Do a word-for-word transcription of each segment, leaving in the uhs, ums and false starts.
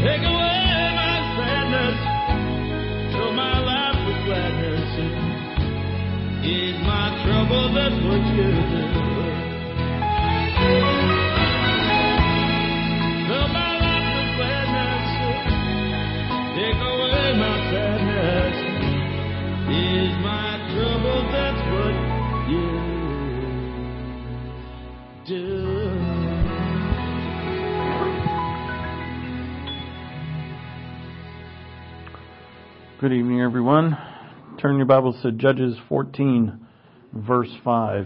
Take away my sadness, fill my life with gladness. Ease my trouble, that's what you do. Fill my life with gladness, take away my sadness. Ease my trouble, that's what you do. Good evening, everyone. Turn your Bibles to Judges fourteen, verse five.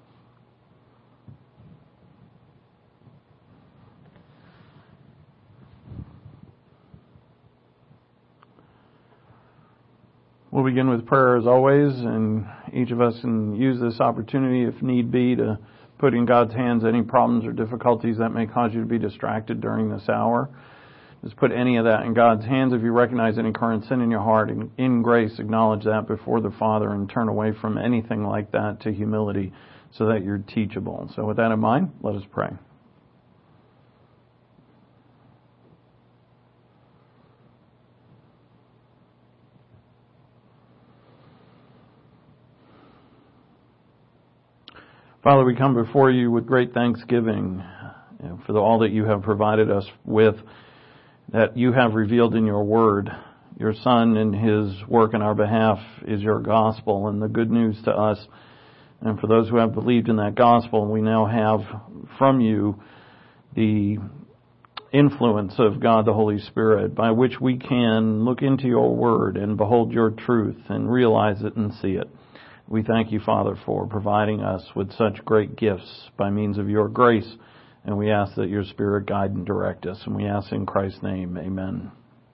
We'll begin with prayer as always, and each of us can use this opportunity, if need be, to put in God's hands any problems or difficulties that may cause you to be distracted during this hour. Just put any of that in God's hands. If you recognize any current sin in your heart, in, in grace, acknowledge that before the Father and turn away from anything like that to humility so that you're teachable. So with that in mind, let us pray. Father, we come before you with great thanksgiving you know, for the, all that you have provided us with, that you have revealed in your word. Your Son and his work in our behalf is your gospel and the good news to us. And for those who have believed in that gospel, we now have from you the influence of God the Holy Spirit by which we can look into your word and behold your truth and realize it and see it. We thank you, Father, for providing us with such great gifts by means of your grace. And we ask that your Spirit guide and direct us. And we ask in Christ's name, amen.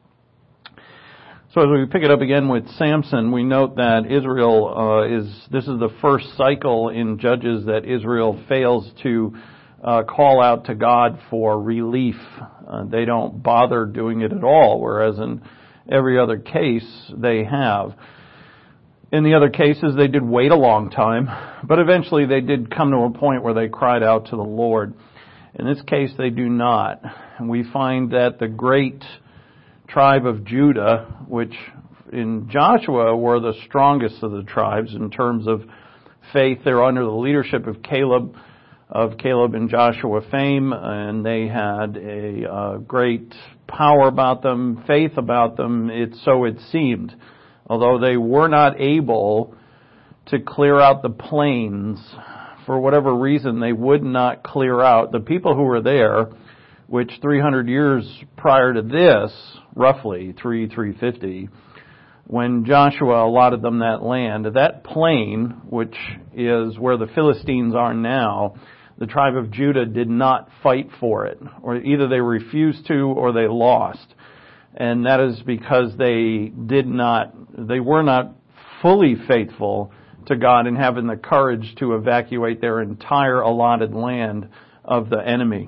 So as we pick it up again with Samson, we note that Israel uh, is, this is the first cycle in Judges that Israel fails to uh, call out to God for relief. Uh, they don't bother doing it at all, whereas in every other case they have. In the other cases, they did wait a long time, but eventually they did come to a point where they cried out to the Lord. In this case, they do not. And we find that the great tribe of Judah, which in Joshua were the strongest of the tribes in terms of faith, they're under the leadership of Caleb, of Caleb and Joshua fame, and they had a uh, great power about them, faith about them, it, so it seemed. Although they were not able to clear out the plains, for whatever reason, they would not clear out. The people who were there, which three hundred years prior to this, roughly, three, three fifty, when Joshua allotted them that land, that plain, which is where the Philistines are now, the tribe of Judah did not fight for it. Or either they refused to or they lost. And that is because they did not, they were not fully faithful to God in having the courage to evacuate their entire allotted land of the enemy.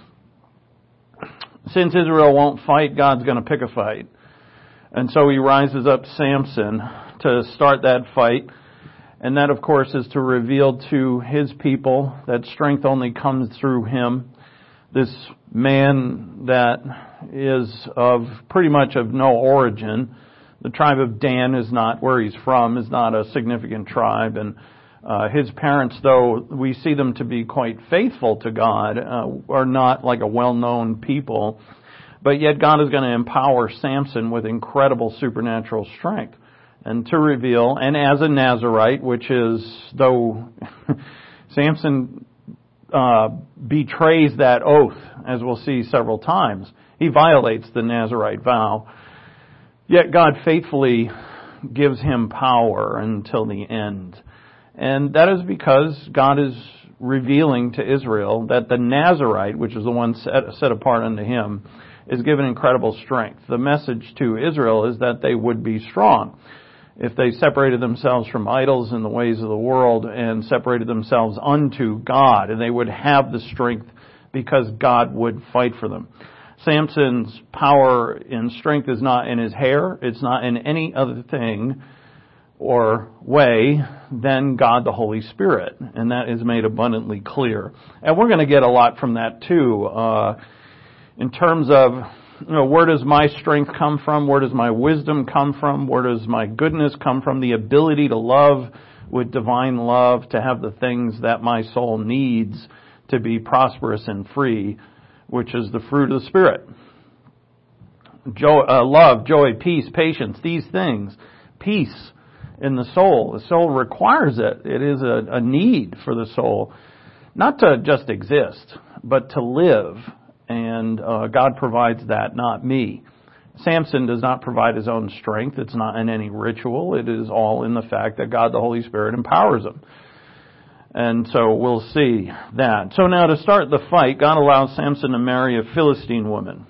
Since Israel won't fight, God's going to pick a fight. And so he rises up Samson to start that fight. And that, of course, is to reveal to his people that strength only comes through him. This man that is of pretty much of no origin. The tribe of Dan is not where he's from, is not a significant tribe. And uh, his parents, though we see them to be quite faithful to God, uh, are not like a well-known people. But yet God is going to empower Samson with incredible supernatural strength. And to reveal, and as a Nazirite, which is, though Samson uh, betrays that oath, as we'll see several times, he violates the Nazirite vow. Yet God faithfully gives him power until the end. And that is because God is revealing to Israel that the Nazirite, which is the one set, set apart unto him, is given incredible strength. The message to Israel is that they would be strong. If they separated themselves from idols and the ways of the world and separated themselves unto God, and they would have the strength because God would fight for them. Samson's power and strength is not in his hair. It's not in any other thing or way than God the Holy Spirit. And that is made abundantly clear. And we're going to get a lot from that too. Uh, in terms of you know, where does my strength come from? Where does my wisdom come from? Where does my goodness come from? The ability to love with divine love, to have the things that my soul needs to be prosperous and free, which is the fruit of the Spirit. Joy, uh, love, joy, peace, patience, these things. Peace in the soul. The soul requires it. It is a, a need for the soul, not to just exist, but to live. And uh, God provides that, not me. Samson does not provide his own strength. It's not in any ritual. It is all in the fact that God, the Holy Spirit, empowers him. And so we'll see that. So now to start the fight, God allows Samson to marry a Philistine woman.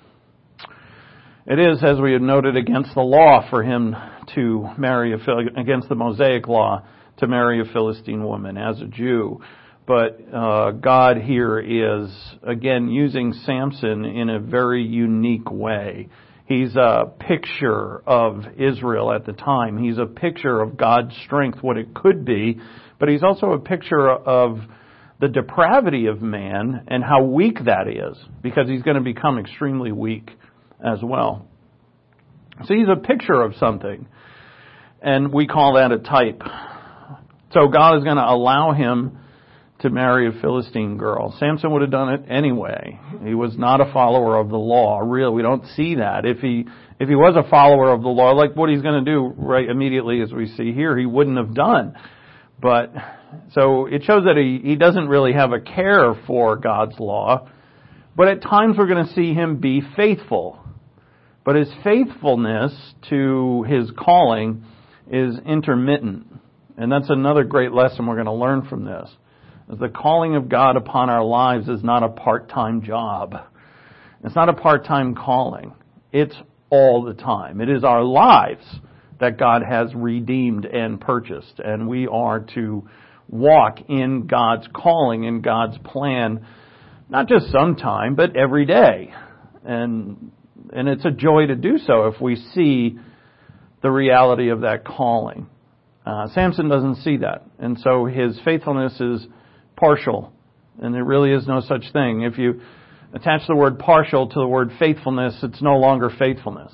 It is, as we have noted, against the law for him to marry, a, against the Mosaic law, to marry a Philistine woman as a Jew. But uh, God here is, again, using Samson in a very unique way. He's a picture of Israel at the time. He's a picture of God's strength, what it could be. But he's also a picture of the depravity of man and how weak that is, because he's going to become extremely weak as well. So he's a picture of something, and we call that a type. So God is going to allow him to marry a Philistine girl. Samson would have done it anyway. He was not a follower of the law. Really, we don't see that. If he if he was a follower of the law, like what he's going to do right immediately as we see here, he wouldn't have done. But so it shows that he, he doesn't really have a care for God's law. But at times we're going to see him be faithful. But his faithfulness to his calling is intermittent. And that's another great lesson we're going to learn from this. The calling of God upon our lives is not a part-time job. It's not a part-time calling. It's all the time. It is our lives that God has redeemed and purchased. And we are to walk in God's calling, in God's plan, not just sometime, but every day. And and it's a joy to do so if we see the reality of that calling. Uh, Samson doesn't see that. And so his faithfulness is partial, and there really is no such thing. If you attach the word partial to the word faithfulness, it's no longer faithfulness.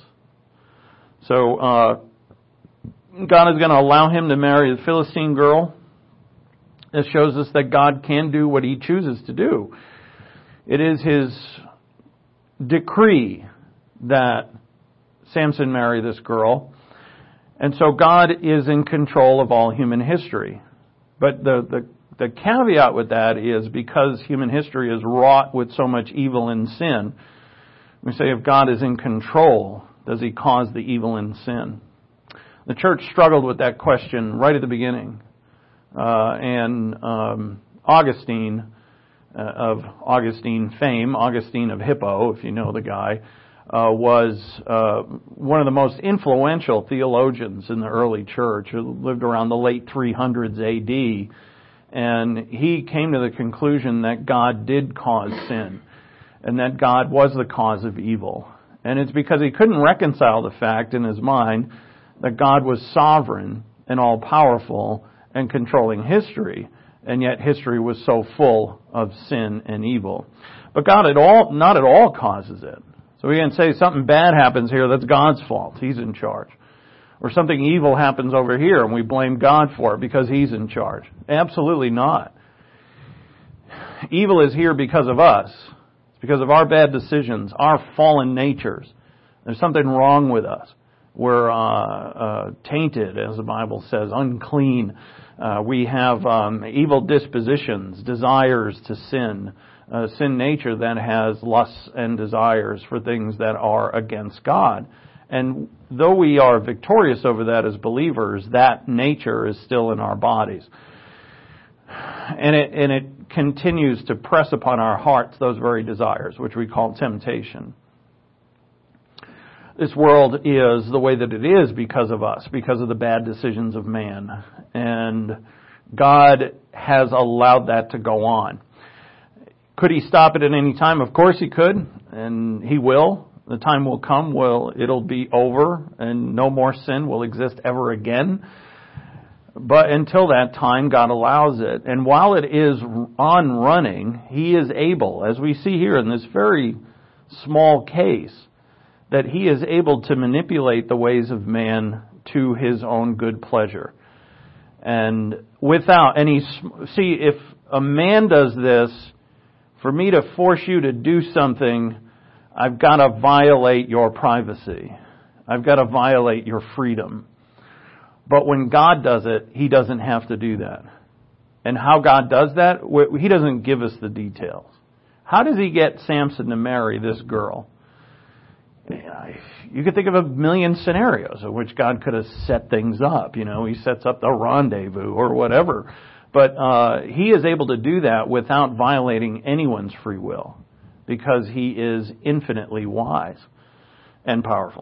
So uh, God is going to allow him to marry the Philistine girl. This shows us that God can do what he chooses to do. It is his decree that Samson marry this girl. And so God is in control of all human history. But the, the The caveat with that is because human history is wrought with so much evil and sin, we say if God is in control, does he cause the evil and sin? The church struggled with that question right at the beginning. Uh, and um, Augustine, uh, of Augustine fame, Augustine of Hippo, if you know the guy, uh, was uh, one of the most influential theologians in the early church, who lived around the late three hundreds A D, and he came to the conclusion that God did cause sin, and that God was the cause of evil. And it's because he couldn't reconcile the fact in his mind that God was sovereign and all-powerful and controlling history, and yet history was so full of sin and evil. But God at all, not at all causes it. So we can say something bad happens here, that's God's fault. He's in charge. Or something evil happens over here and we blame God for it because he's in charge. Absolutely not. Evil is here because of us. It's because of our bad decisions, our fallen natures. There's something wrong with us. We're uh, uh, tainted, as the Bible says, unclean. Uh, we have um, evil dispositions, desires to sin. Uh, sin nature that has lusts and desires for things that are against God. And though we are victorious over that as believers, that nature is still in our bodies. And it, and it continues to press upon our hearts those very desires, which we call temptation. This world is the way that it is because of us, because of the bad decisions of man. And God has allowed that to go on. Could he stop it at any time? Of course he could, and he will. The time will come, well, it'll be over, and no more sin will exist ever again. But until that time, God allows it. And while it is on running, he is able, as we see here in this very small case, that he is able to manipulate the ways of man to his own good pleasure. And without any, see, if a man does this, for me to force you to do something, I've got to violate your privacy. I've got to violate your freedom. But when God does it, He doesn't have to do that. And how God does that, He doesn't give us the details. How does He get Samson to marry this girl? You could think of a million scenarios in which God could have set things up. You know, He sets up the rendezvous or whatever. But uh, He is able to do that without violating anyone's free will, because He is infinitely wise and powerful.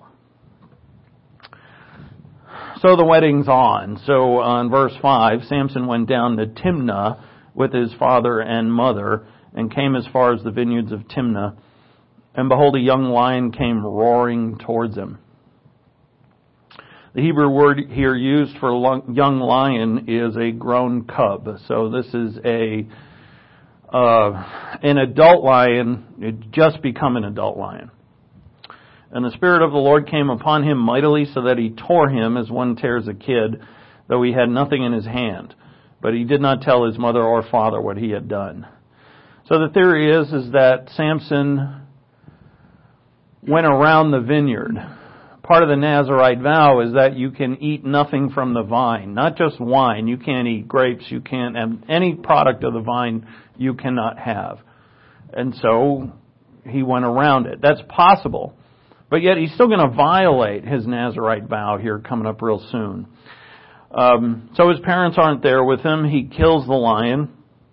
So the wedding's on. So on verse five, Samson went down to Timnah with his father and mother, and came as far as the vineyards of Timnah. And behold, a young lion came roaring towards him. The Hebrew word here used for young lion is a grown cub. So this is a uh, an adult lion. It just become an adult lion. And the Spirit of the Lord came upon him mightily, so that he tore him as one tears a kid, though he had nothing in his hand. But he did not tell his mother or father what he had done. So the theory is, is that Samson went around the vineyard. Part of the Nazirite vow is that you can eat nothing from the vine, not just wine. You can't eat grapes. You can't have any product of the vine you cannot have. And so he went around it. That's possible. But yet he's still going to violate his Nazirite vow here coming up real soon. Um, so his parents aren't there with him. He kills the lion.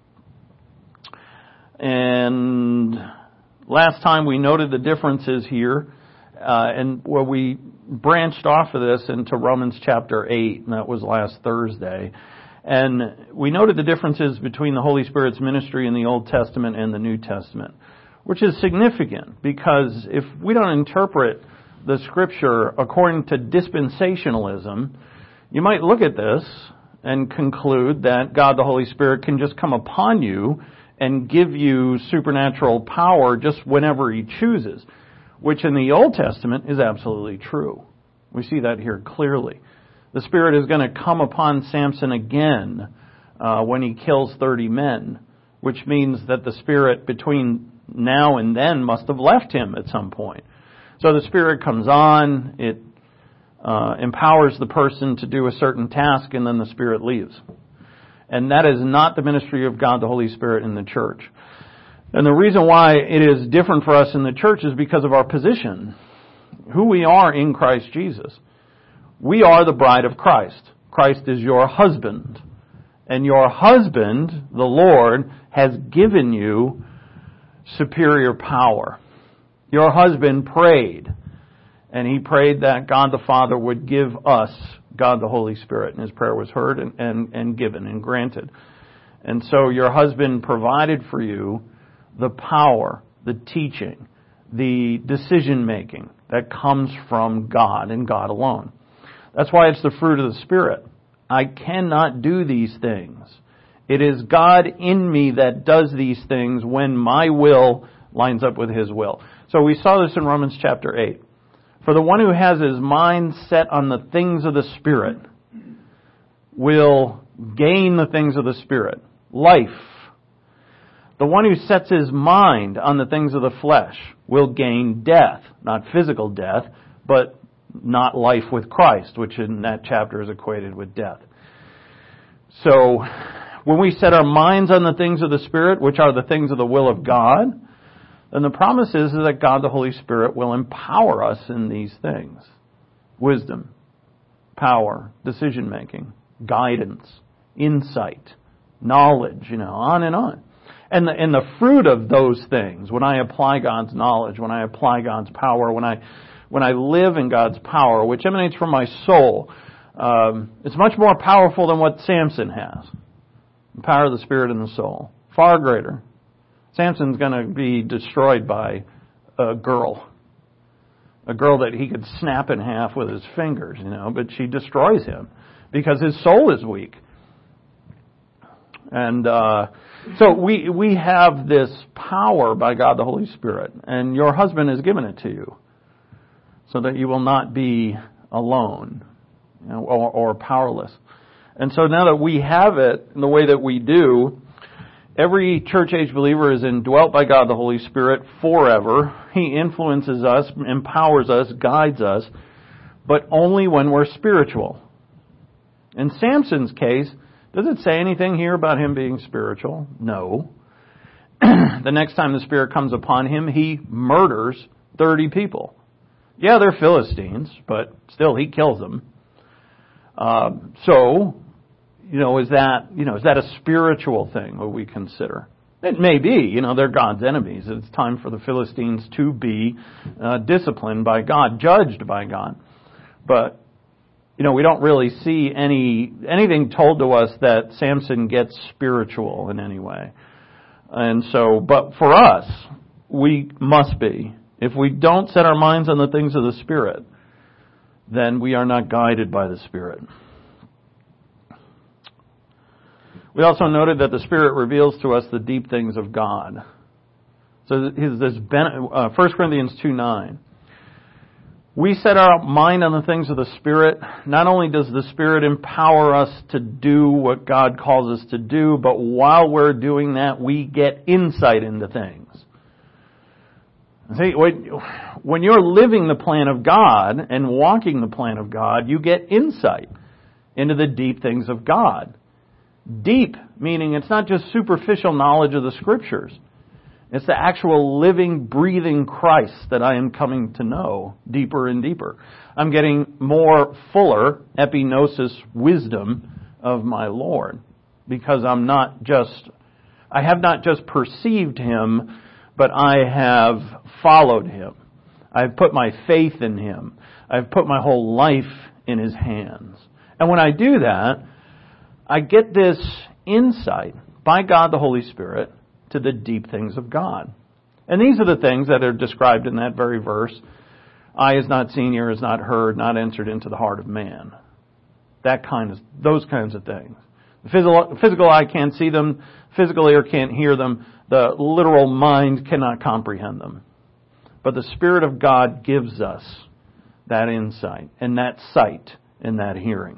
And last time we noted the differences here. Uh, and where we branched off of this into Romans chapter eight, and that was last Thursday. And we noted the differences between the Holy Spirit's ministry in the Old Testament and the New Testament, which is significant, because if we don't interpret the Scripture according to dispensationalism, you might look at this and conclude that God the Holy Spirit can just come upon you and give you supernatural power just whenever He chooses, which in the Old Testament is absolutely true. We see that here clearly. The Spirit is going to come upon Samson again uh, when he kills thirty men, which means that the Spirit between now and then must have left him at some point. So the Spirit comes on, it uh, empowers the person to do a certain task, and then the Spirit leaves. And that is not the ministry of God the Holy Spirit in the church. And the reason why it is different for us in the church is because of our position, who we are in Christ Jesus. We are the bride of Christ. Christ is your husband. And your husband, the Lord, has given you superior power. Your husband prayed, and he prayed that God the Father would give us God the Holy Spirit, and his prayer was heard and, and, and given and granted. And so your husband provided for you the power, the teaching, the decision-making that comes from God and God alone. That's why it's the fruit of the Spirit. I cannot do these things. It is God in me that does these things when my will lines up with His will. So we saw this in Romans chapter eight. For the one who has his mind set on the things of the Spirit will gain the things of the Spirit. Life. The one who sets his mind on the things of the flesh will gain death. Not physical death, but not life with Christ, which in that chapter is equated with death. So, when we set our minds on the things of the Spirit, which are the things of the will of God, then the promise is that God the Holy Spirit will empower us in these things. Wisdom, power, decision-making, guidance, insight, knowledge, you know, on and on. And the, and the fruit of those things, when I apply God's knowledge, when I apply God's power, when I when I live in God's power, which emanates from my soul, um, it's much more powerful than what Samson has. The power of the Spirit in the soul. Far greater. Samson's going to be destroyed by a girl. A girl that he could snap in half with his fingers, you know, but she destroys him because his soul is weak. And uh, so we we have this power by God the Holy Spirit, and your husband has given it to you. so that you will not be alone, you know, or, or powerless. And so now that we have it in the way that we do, every church-age believer is indwelt by God the Holy Spirit forever. He influences us, empowers us, guides us, but only when we're spiritual. In Samson's case, does it say anything here about him being spiritual? No. The next time the Spirit comes upon him, he murders thirty people. Yeah, they're Philistines, but still he kills them. Uh, so, you know, is that, you know, is that a spiritual thing that we consider? It may be, you know, they're God's enemies. It's time for the Philistines to be uh, disciplined by God, judged by God. But, you know, we don't really see any anything told to us that Samson gets spiritual in any way. And so, but for us, we must be. If we don't set our minds on the things of the Spirit, then we are not guided by the Spirit. We also noted that the Spirit reveals to us the deep things of God. So this uh, First Corinthians two nine. We set our mind on the things of the Spirit. Not only does the Spirit empower us to do what God calls us to do, but while we're doing that, we get insight into things. See, when you're living the plan of God and walking the plan of God, you get insight into the deep things of God. Deep, meaning it's not just superficial knowledge of the Scriptures. It's the actual living, breathing Christ that I am coming to know deeper and deeper. I'm getting more fuller epignosis wisdom of my Lord because I'm not just, I have not just perceived Him, but I have followed Him. I've put my faith in Him. I've put my whole life in His hands. And when I do that, I get this insight by God the Holy Spirit to the deep things of God. And these are the things that are described in that very verse. Eye is not seen, ear is not heard, not entered into the heart of man. That kind of, those kinds of things. The physical, physical eye can't see them, physical ear can't hear them, the literal mind cannot comprehend them. But the Spirit of God gives us that insight and that sight and that hearing.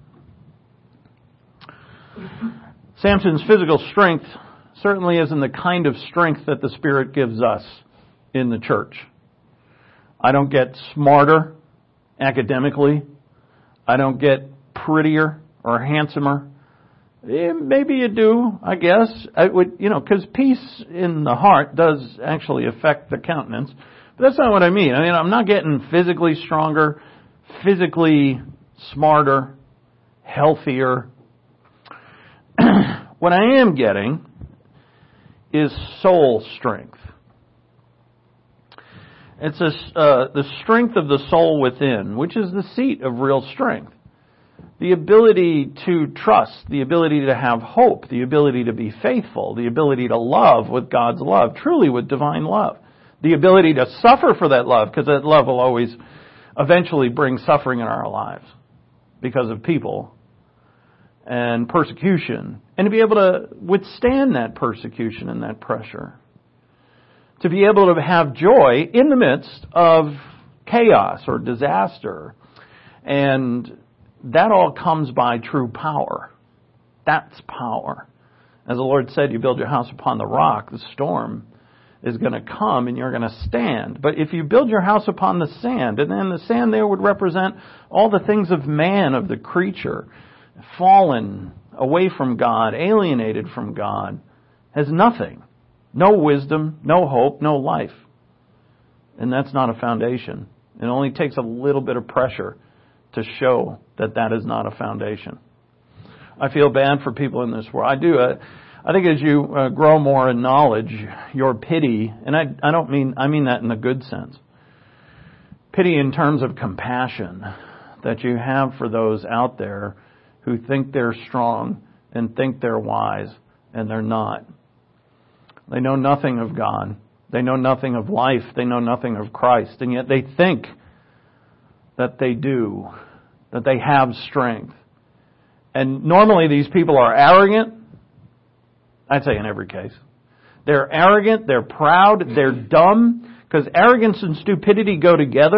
Samson's physical strength certainly isn't the kind of strength that the Spirit gives us in the church. I don't get smarter academically. I don't get prettier or handsomer. Eh, maybe you do, I guess. I would, you know, because peace in the heart does actually affect the countenance. But that's not what I mean. I mean, I'm not getting physically stronger, physically smarter, healthier. What I am getting is soul strength. It's a, uh, the strength of the soul within, which is the seat of real strength. The ability to trust, the ability to have hope, the ability to be faithful, the ability to love with God's love, truly with divine love. The ability to suffer for that love, because that love will always eventually bring suffering in our lives because of people and persecution, and to be able to withstand that persecution and that pressure. To be able to have joy in the midst of chaos or disaster. And that all comes by true power. That's power. As the Lord said, you build your house upon the rock, the storm is going to come and you're going to stand. But if you build your house upon the sand, and then the sand there would represent all the things of man, of the creature, fallen away from God, alienated from God, has nothing. No wisdom, no hope, no life. And that's not a foundation. It only takes a little bit of pressure to show that that is not a foundation. I feel bad for people in this world. I do. Uh, I think as you uh, grow more in knowledge, your pity, and I, I don't mean, I mean that in the good sense. Pity in terms of compassion that you have for those out there who think they're strong and think they're wise, and they're not. They know nothing of God. They know nothing of life. They know nothing of Christ. And yet they think that they do, that they have strength. And normally these people are arrogant. I'd say in every case. They're arrogant, they're proud, they're dumb, because arrogance and stupidity go together,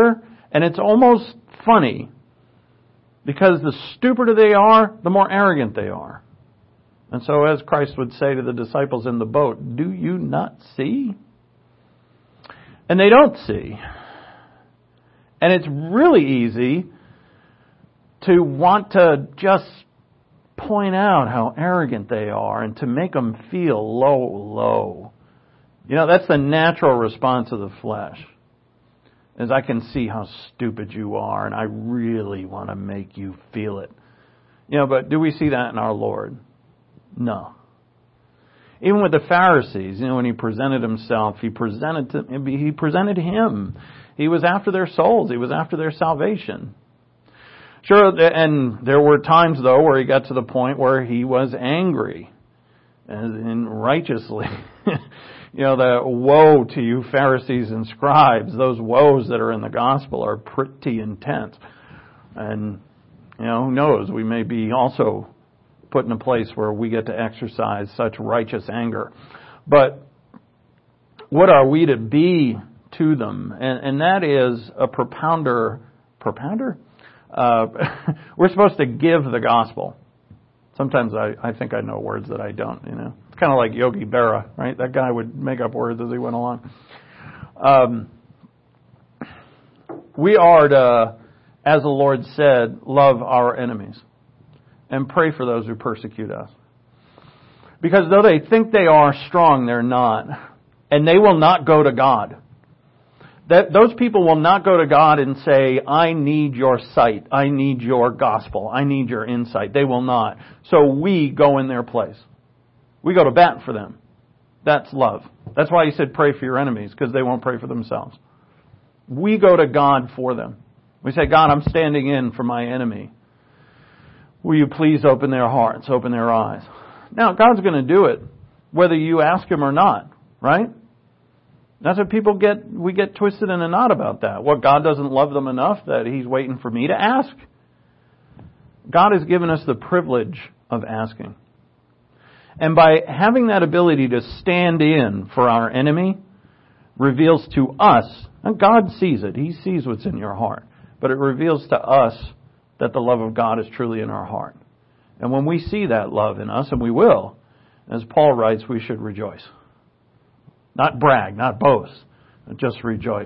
And it's almost funny, because the stupider they are, the more arrogant they are. And so as Christ would say to the disciples in the boat, do you not see? And they don't see. And it's really easy to want to just point out how arrogant they are and to make them feel low, low. You know, that's the natural response of the flesh. As I can see how stupid you are, and I really want to make you feel it. You know, but do we see that in our Lord? No. Even with the Pharisees, you know, when He presented Himself, He presented to, He presented Him. He was after their souls. He was after their salvation. Sure, and there were times, though, where He got to the point where He was angry, and righteously. You know, the woe to you Pharisees and scribes, those woes that are in the gospel are pretty intense. And, you know, who knows, we may be also put in a place where we get to exercise such righteous anger. But what are we to be to them? And, and that is a propounder, propounder? Uh, we're supposed to give the gospel. Sometimes I, I think I know words that I don't, you know. It's kind of like Yogi Berra, right? That guy would make up words as he went along. Um, we are to, as the Lord said, love our enemies and pray for those who persecute us. Because though they think they are strong, they're not. And they will not go to God. That those people will not go to God and say, I need your sight, I need your gospel, I need your insight. They will not. So we go in their place. We go to bat for them. That's love. That's why He said pray for your enemies, because they won't pray for themselves. We go to God for them. We say, God, I'm standing in for my enemy. Will you please open their hearts, open their eyes? Now, God's going to do it, whether you ask Him or not, right? That's what people get, we get twisted in a knot about that. What, God doesn't love them enough that He's waiting for me to ask? God has given us the privilege of asking. And by having that ability to stand in for our enemy, reveals to us, and God sees it, He sees what's in your heart, but it reveals to us that the love of God is truly in our heart. And when we see that love in us, and we will, as Paul writes, we should rejoice. Not brag, not boast, but just rejoice.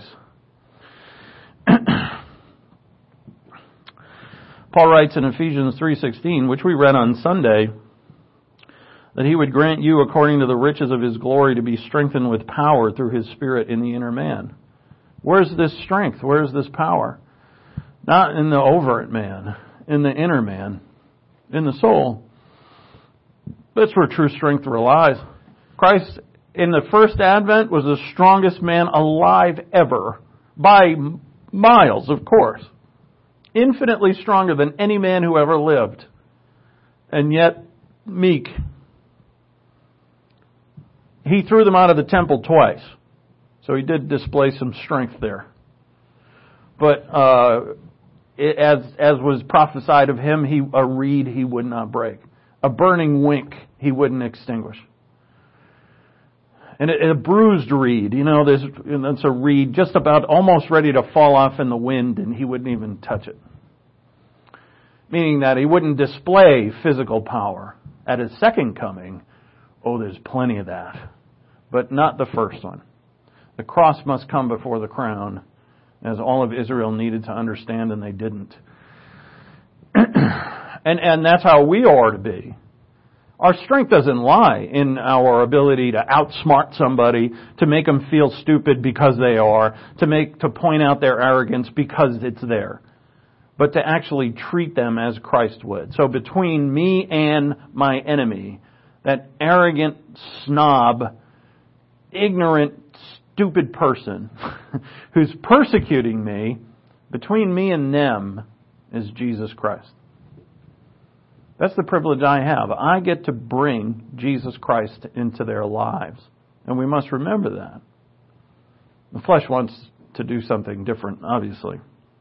Paul writes in Ephesians three sixteen, which we read on Sunday, that He would grant you, according to the riches of His glory, to be strengthened with power through His Spirit in the inner man. Where's this strength? Where's this power? Not in the overt man, in the inner man, in the soul. That's where true strength relies. Christ, in the first advent, was the strongest man alive ever. By miles, of course. Infinitely stronger than any man who ever lived. And yet, meek. He threw them out of the temple twice. So He did display some strength there. But uh, it, as as was prophesied of Him, he a reed He would not break. A burning wick He wouldn't extinguish. And a bruised reed, you know, there's, that's a reed just about almost ready to fall off in the wind, and He wouldn't even touch it. Meaning that He wouldn't display physical power. At His second coming, oh, there's plenty of that. But not the first one. The cross must come before the crown, as all of Israel needed to understand, and they didn't. and and that's how we are to be. Our strength doesn't lie in our ability to outsmart somebody, to make them feel stupid because they are, to make to point out their arrogance because it's there, but to actually treat them as Christ would. So between me and my enemy, that arrogant, snob, ignorant, stupid person who's persecuting me, between me and them is Jesus Christ. That's the privilege I have. I get to bring Jesus Christ into their lives. And we must remember that. The flesh wants to do something different, obviously.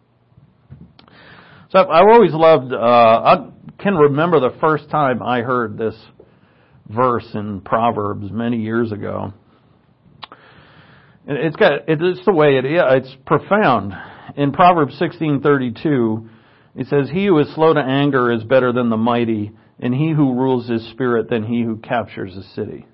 So I've always loved, uh, I can remember the first time I heard this verse in Proverbs many years ago. It's got, it's the way it is. It's profound. In Proverbs sixteen thirty-two, it says, "He who is slow to anger is better than the mighty, and he who rules his spirit than he who captures a city."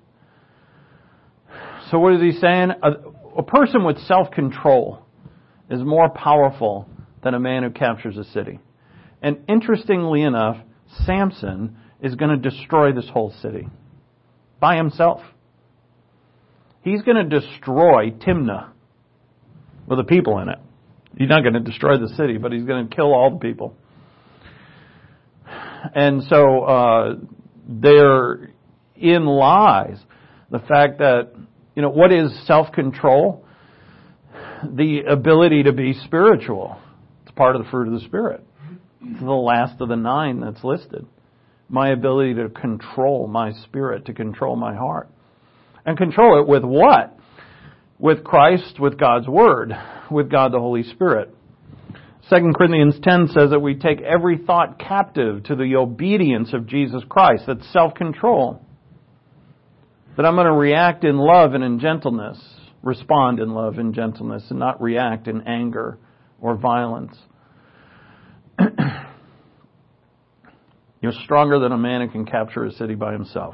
So what is he saying? A, a person with self-control is more powerful than a man who captures a city. And interestingly enough, Samson is going to destroy this whole city by himself. He's going to destroy Timnah with the people in it. He's not going to destroy the city, but he's going to kill all the people. And so uh, therein lies the fact that, you know, what is self-control? The ability to be spiritual. It's part of the fruit of the Spirit. It's the last of the nine that's listed. My ability to control my spirit, to control my heart. And control it with what? With Christ, with God's Word, with God the Holy Spirit. Second Corinthians ten says that we take every thought captive to the obedience of Jesus Christ. That's self-control. That I'm going to react in love and in gentleness. Respond in love and gentleness and not react in anger or violence. You're stronger than a man who can capture a city by himself.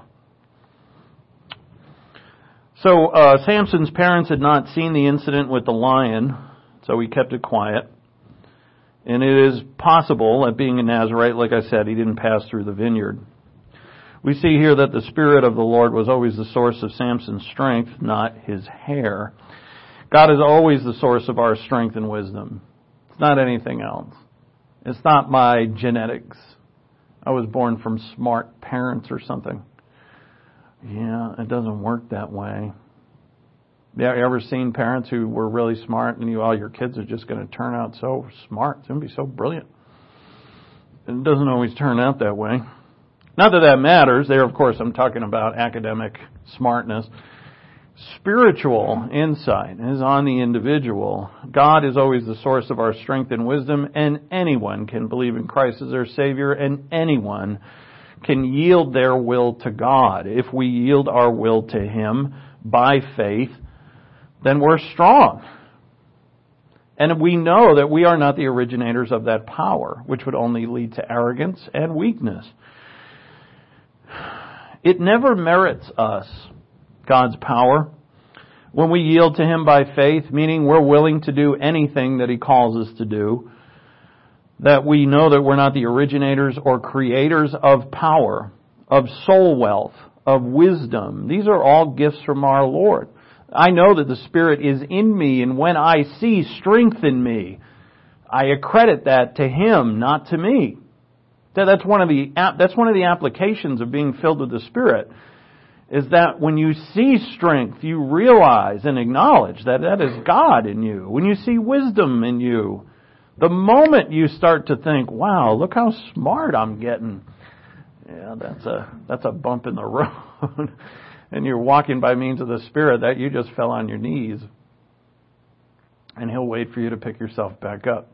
So uh, Samson's parents had not seen the incident with the lion, so he kept it quiet. And it is possible that being a Nazarite, like I said, he didn't pass through the vineyard. We see here that the Spirit of the Lord was always the source of Samson's strength, not his hair. God is always the source of our strength and wisdom. It's not anything else. It's not my genetics. I was born from smart parents or something. Yeah, it doesn't work that way. Yeah, you ever seen parents who were really smart and you, oh, your kids are just going to turn out so smart. It's going to be so brilliant. It doesn't always turn out that way. Not that that matters. There, of course, I'm talking about academic smartness. Spiritual insight is on the individual. God is always the source of our strength and wisdom, and anyone can believe in Christ as their Savior, and anyone can yield their will to God. If we yield our will to Him by faith, then we're strong. And we know that we are not the originators of that power, which would only lead to arrogance and weakness. It never merits us, God's power, when we yield to Him by faith, meaning we're willing to do anything that He calls us to do, that we know that we're not the originators or creators of power, of soul wealth, of wisdom. These are all gifts from our Lord. I know that the Spirit is in me, and when I see strength in me, I accredit that to Him, not to me. That's one of the that's one of the applications of being filled with the Spirit, is that when you see strength, you realize and acknowledge that that is God in you. When you see wisdom in you, the moment you start to think, wow, look how smart I'm getting, yeah, that's a that's a bump in the road. And you're walking by means of the Spirit, that you just fell on your knees. And He'll wait for you to pick yourself back up.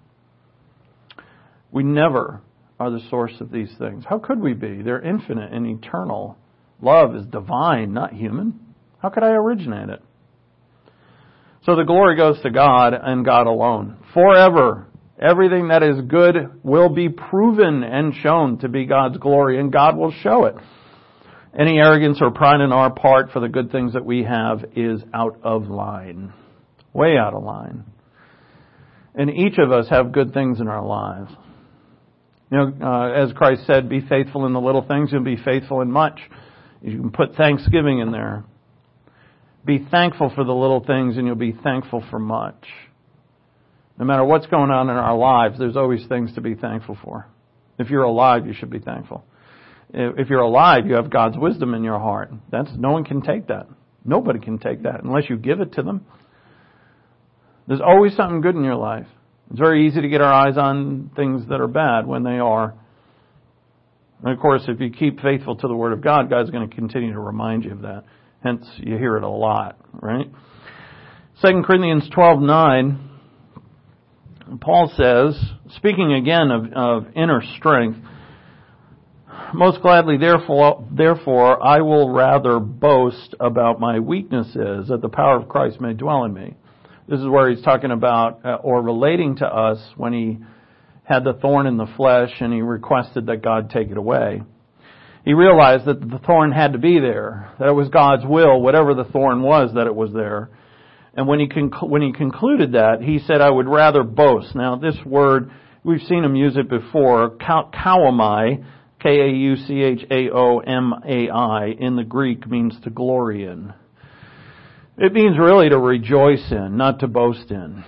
We never are the source of these things. How could we be? They're infinite and eternal. Love is divine, not human. How could I originate it? So the glory goes to God and God alone. Forever. Everything that is good will be proven and shown to be God's glory, and God will show it. Any arrogance or pride on our part for the good things that we have is out of line. Way out of line. And each of us have good things in our lives. You know, uh, as Christ said, be faithful in the little things and be faithful in much. You can put thanksgiving in there. Be thankful for the little things and you'll be thankful for much. No matter what's going on in our lives, there's always things to be thankful for. If you're alive, you should be thankful. If you're alive, you have God's wisdom in your heart. That's no one can take that. Nobody can take that unless you give it to them. There's always something good in your life. It's very easy to get our eyes on things that are bad when they are. And of course, if you keep faithful to the Word of God, God's going to continue to remind you of that. Hence, you hear it a lot, right? Second Corinthians twelve nine, Paul says, speaking again of, of inner strength, most gladly, therefore, therefore, I will rather boast about my weaknesses, that the power of Christ may dwell in me. This is where he's talking about, uh, or relating to us when he had the thorn in the flesh and he requested that God take it away. He realized that the thorn had to be there, that it was God's will, whatever the thorn was, that it was there. And when he conc- when he concluded that, he said, I would rather boast. Now, this word, we've seen him use it before, kauomai, K A U C H A O M A I, in the Greek means to glory in. It means really to rejoice in, not to boast in.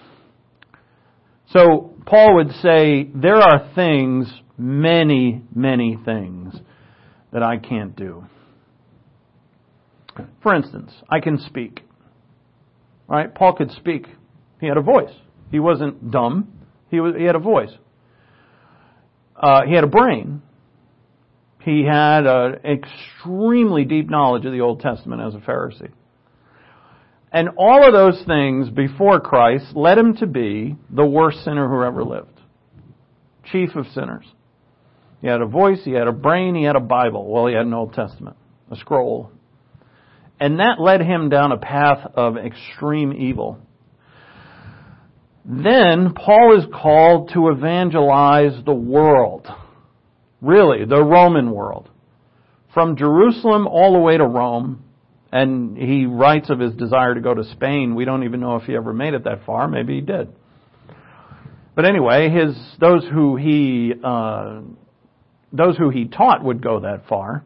So, Paul would say, there are things, many, many things, that I can't do. For instance, I can speak. Right? Paul could speak. He had a voice. He wasn't dumb. He was, he had a voice. Uh, he had a brain. He had an extremely deep knowledge of the Old Testament as a Pharisee. And all of those things before Christ led him to be the worst sinner who ever lived. Chief of sinners. He had a voice, he had a brain, he had a Bible. Well, he had an Old Testament, a scroll. And that led him down a path of extreme evil. Then Paul is called to evangelize the world. Really, the Roman world. From Jerusalem all the way to Rome. And he writes of his desire to go to Spain. We don't even know if he ever made it that far. Maybe he did. But anyway, his those who he uh, those who he taught would go that far.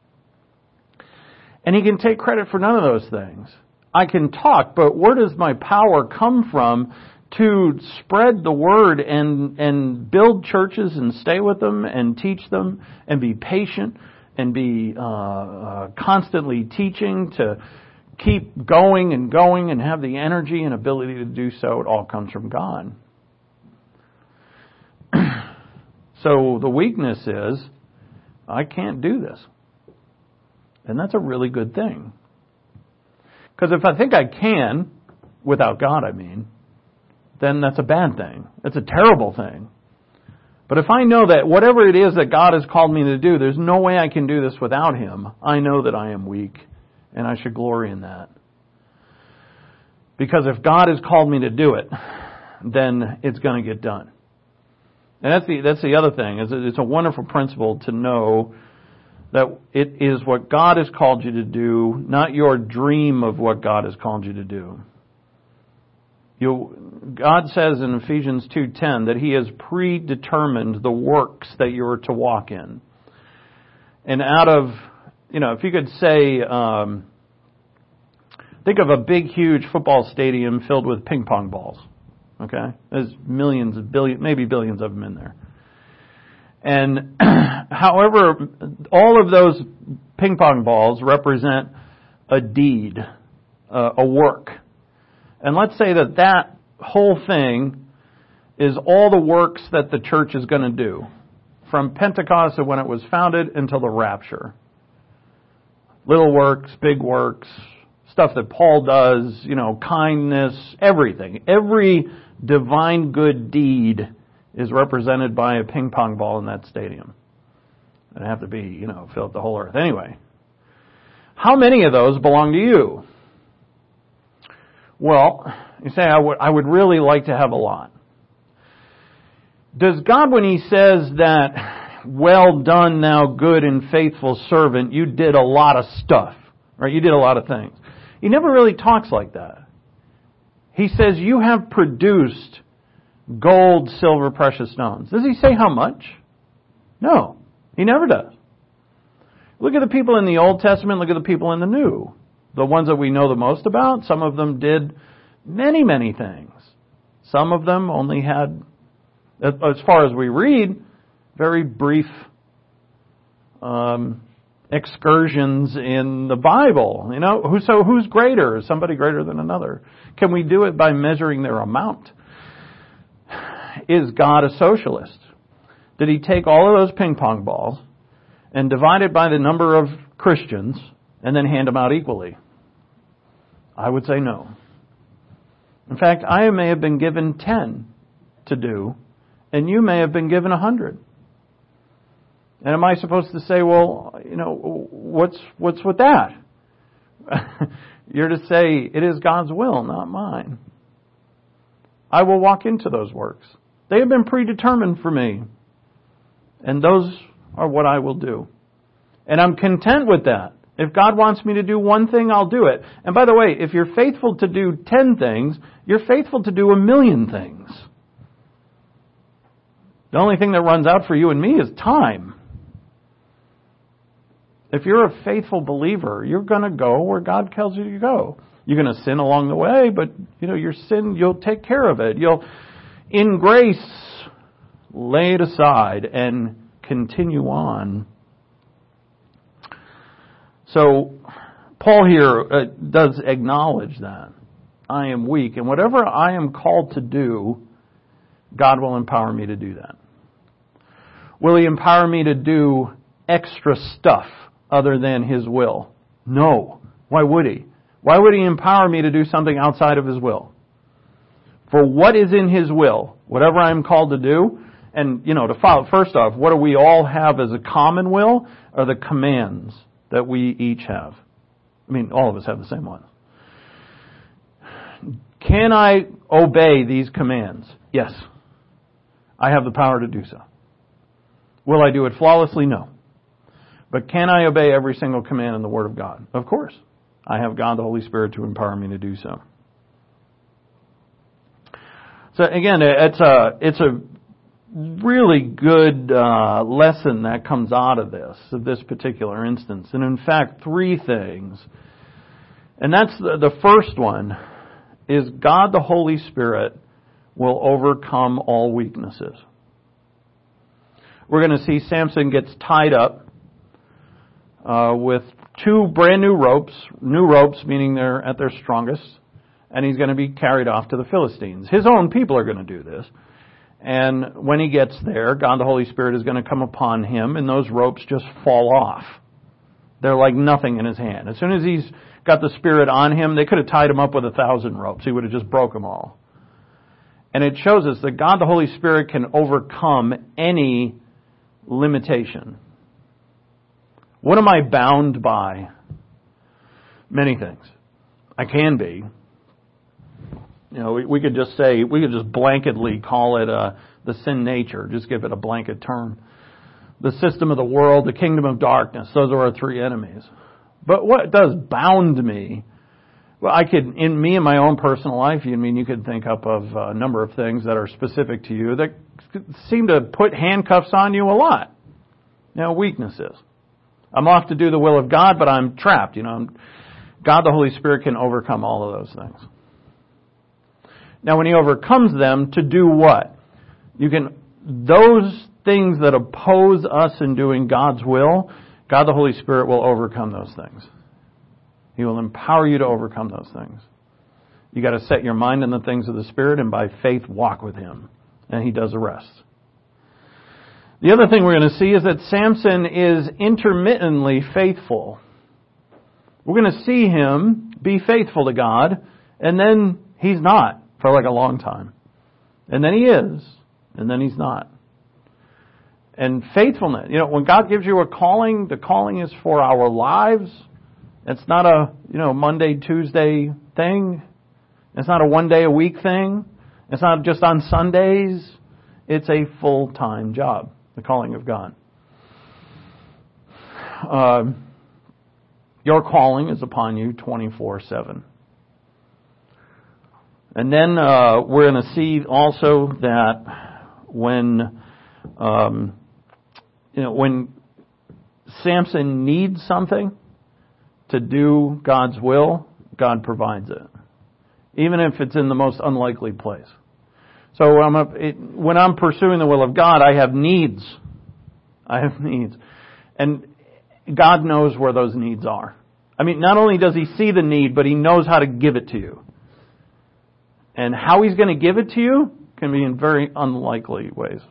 And he can take credit for none of those things. I can talk, but where does my power come from to spread the word and and build churches and stay with them and teach them and be patient and be uh, uh, constantly teaching, to keep going and going and have the energy and ability to do so? It all comes from God. So the weakness is, I can't do this. And that's a really good thing. Because if I think I can, without God I mean, then that's a bad thing. It's a terrible thing. But if I know that whatever it is that God has called me to do, there's no way I can do this without Him, I know that I am weak, and I should glory in that. Because if God has called me to do it, then it's going to get done. And that's the that's the other thing. Is it's a wonderful principle to know that it is what God has called you to do, not your dream of what God has called you to do. You, God says in Ephesians two ten that He has predetermined the works that you are to walk in. And out of, you know, if you could say, um, think of a big, huge football stadium filled with ping pong balls. Okay? There's millions of billions, maybe billions of them in there. And however, all of those ping pong balls represent a deed, uh, a work. And let's say that that whole thing is all the works that the church is going to do. From Pentecost to when it was founded until the rapture. Little works, big works, stuff that Paul does, you know, kindness, everything. Every divine good deed is represented by a ping pong ball in that stadium. It'd have to be, you know, fill up the whole earth. Anyway, how many of those belong to you? Well, you say, I would, I would really like to have a lot. Does God, when He says that, well done, thou good and faithful servant, you did a lot of stuff, right? You did a lot of things. He never really talks like that. He says, you have produced gold, silver, precious stones. Does He say how much? No, He never does. Look at the people in the Old Testament, look at the people in the New. The ones that we know the most about, some of them did many, many things. Some of them only had, as far as we read, very brief um, excursions in the Bible. You know, who, so who's greater? Is somebody greater than another? Can we do it by measuring their amount? Is God a socialist? Did He take all of those ping pong balls and divide it by the number of Christians and then hand them out equally? I would say no. In fact, I may have been given ten to do, and you may have been given a hundred. And am I supposed to say, well, you know, what's what's with that? You're to say, it is God's will, not mine. I will walk into those works. They have been predetermined for me. And those are what I will do. And I'm content with that. If God wants me to do one thing, I'll do it. And by the way, if you're faithful to do ten things, you're faithful to do a million things. The only thing that runs out for you and me is time. If you're a faithful believer, you're going to go where God tells you to go. You're going to sin along the way, but you know your sin, you'll take care of it. You'll, in grace, lay it aside and continue on. So, Paul here uh, does acknowledge that. I am weak, and whatever I am called to do, God will empower me to do that. Will He empower me to do extra stuff other than His will? No. Why would He? Why would He empower me to do something outside of His will? For what is in His will, whatever I am called to do, and, you know, to follow, first off, what do we all have as a common will are the commands that we each have. I mean, all of us have the same one. Can I obey these commands? Yes. I have the power to do so. Will I do it flawlessly? No. But can I obey every single command in the Word of God? Of course. I have God, the Holy Spirit, to empower me to do so. So again, it's a, it's a really good uh, lesson that comes out of this, of this particular instance. And in fact, three things. And that's the, the first one is God, the Holy Spirit, will overcome all weaknesses. We're going to see Samson gets tied up uh, with two brand new ropes, new ropes meaning they're at their strongest, and he's going to be carried off to the Philistines. His own people are going to do this. And when he gets there, God the Holy Spirit is going to come upon him, and those ropes just fall off. They're like nothing in his hand. As soon as he's got the Spirit on him, they could have tied him up with a thousand ropes. He would have just broke them all. And it shows us that God the Holy Spirit can overcome any limitation. What am I bound by? Many things. I can be. You know, we, we could just say, we could just blanketly call it uh, the sin nature, just give it a blanket term. The system of the world, the kingdom of darkness, those are our three enemies. But what does bound me? Well, I could, in me and my own personal life, I mean, you could think up of a number of things that are specific to you that seem to put handcuffs on you a lot. You know, weaknesses. I'm off to do the will of God, but I'm trapped. You know, I'm, God, the Holy Spirit, can overcome all of those things. Now, when He overcomes them, to do what? You can, those things that oppose us in doing God's will, God, the Holy Spirit, will overcome those things. He will empower you to overcome those things. You got to set your mind on the things of the Spirit and by faith walk with Him. And He does the rest. The other thing we're going to see is that Samson is intermittently faithful. We're going to see him be faithful to God, and then he's not for like a long time. And then he is, and then he's not. And faithfulness, you know, when God gives you a calling, the calling is for our lives. It's not a, you know, Monday, Tuesday thing. It's not a one day a week thing. It's not just on Sundays. It's a full-time job, the calling of God. Uh, your calling is upon you twenty-four seven. And then uh, we're going to see also that when, um, you know, when Samson needs something to do God's will, God provides it, even if it's in the most unlikely place. So when I'm, up, it, when I'm pursuing the will of God, I have needs. I have needs. And God knows where those needs are. I mean, not only does He see the need, but He knows how to give it to you. And how He's going to give it to you can be in very unlikely ways.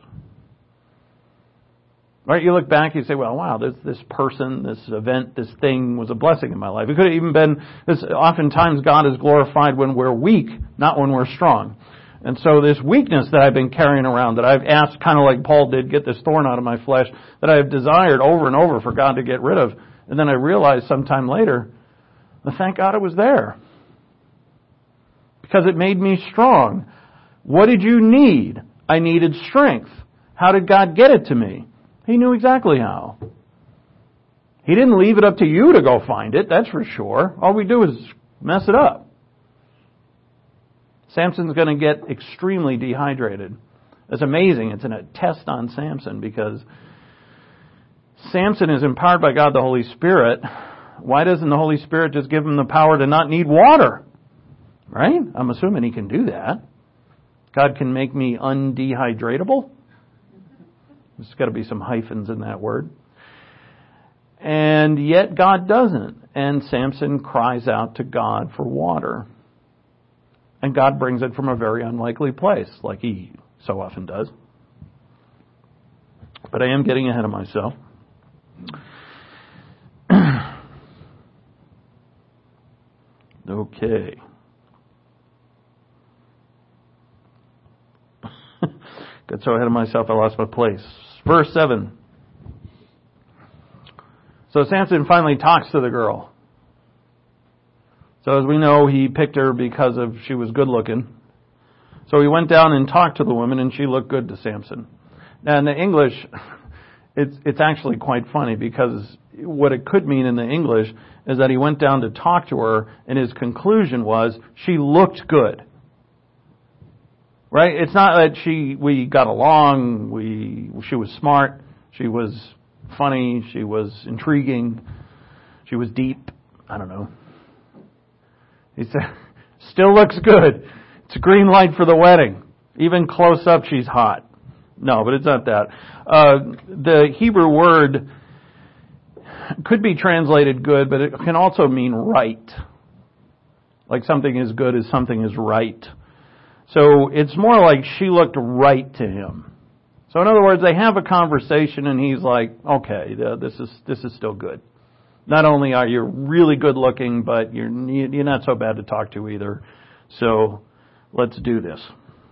Right? You look back, you say, well, wow, this, this person, this event, this thing was a blessing in my life. It could have even been, this, oftentimes God is glorified when we're weak, not when we're strong. And so this weakness that I've been carrying around, that I've asked, kind of like Paul did, get this thorn out of my flesh, that I have desired over and over for God to get rid of. And then I realized sometime later, well, thank God it was there. Because it made me strong. What did you need? I needed strength. How did God get it to me? He knew exactly how. He didn't leave it up to you to go find it, that's for sure. All we do is mess it up. Samson's going to get extremely dehydrated. It's amazing. It's a test on Samson because Samson is empowered by God the Holy Spirit. Why doesn't the Holy Spirit just give him the power to not need water? Right? I'm assuming he can do that. God can make me undehydratable. There's got to be some hyphens in that word. And yet God doesn't. And Samson cries out to God for water. And God brings it from a very unlikely place, like he so often does. But I am getting ahead of myself. Okay. Got so ahead of myself I lost my place. Verse seven. So Samson finally talks to the girl. So as we know, he picked her because of she was good looking. So he went down and talked to the woman, and she looked good to Samson. Now in the English, it's it's actually quite funny because what it could mean in the English is that he went down to talk to her, and his conclusion was she looked good. Right? It's not that she we got along, we she was smart, she was funny, she was intriguing, she was deep. I don't know. He said, still looks good. It's a green light for the wedding. Even close up, she's hot. No, but it's not that. Uh, the Hebrew word could be translated good, but it can also mean right. Like something is good as something is right. So it's more like she looked right to him. So in other words, they have a conversation and he's like, okay, this is this is still good. Not only are you really good looking, but you're you're not so bad to talk to either. So let's do this.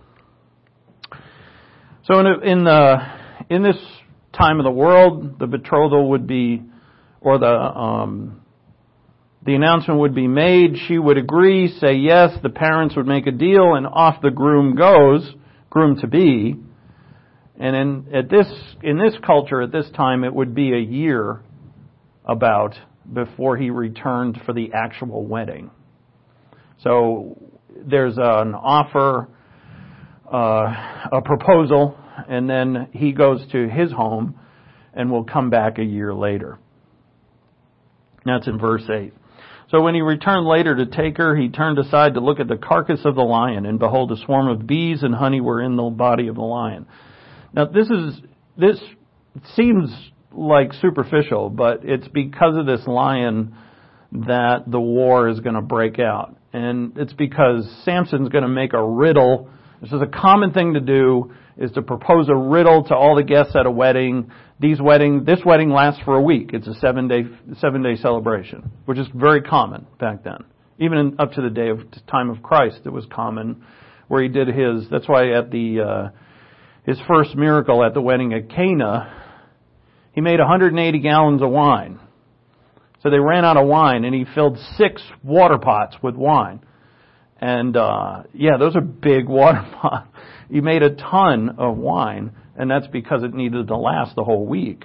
So in in the in this time of the world, the betrothal would be, or the um, the announcement would be made. She would agree, say yes. The parents would make a deal, and off the groom goes, groom to be. And in at this in this culture at this time, it would be a year about before he returned for the actual wedding. So there's an offer, uh, a proposal, and then he goes to his home and will come back a year later. That's in verse eight. So when he returned later to take her, he turned aside to look at the carcass of the lion, and behold, a swarm of bees and honey were in the body of the lion. Now this is this seems like superficial, but it's because of this lion that the war is going to break out. And it's because Samson's going to make a riddle. This is a common thing to do, is to propose a riddle to all the guests at a wedding. These wedding, this wedding lasts for a week. It's a seven day, seven day celebration, which is very common back then. Even in, up to the day of time of Christ, it was common where he did his, that's why at the, uh, his first miracle at the wedding at Cana, he made one hundred eighty gallons of wine. So they ran out of wine, and he filled six water pots with wine. And, uh, yeah, those are big water pots. He made a ton of wine, and that's because it needed to last the whole week.